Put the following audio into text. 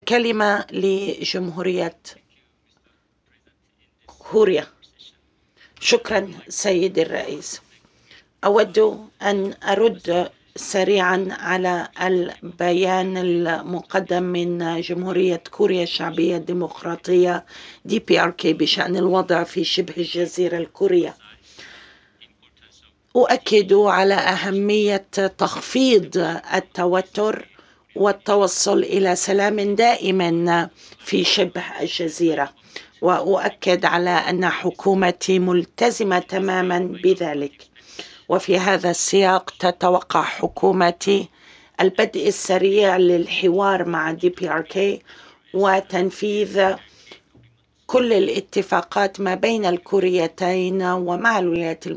كلمة لجمهورية كوريا. شكرا سيدي الرئيس. أود أن أرد سريعا على البيان المقدم من جمهورية كوريا الشعبية الديمقراطية DPRK بشأن الوضع في شبه الجزيرة الكورية. أؤكد على أهمية تخفيض التوتر والتوصل إلى سلام دائم في شبه الجزيرة، وأؤكد على أن حكومتي ملتزمة تماما بذلك. وفي هذا السياق تتوقع حكومتي البدء السريع للحوار مع DPRK وتنفيذ كل الاتفاقات ما بين الكوريتين ومع الولايات المتحدة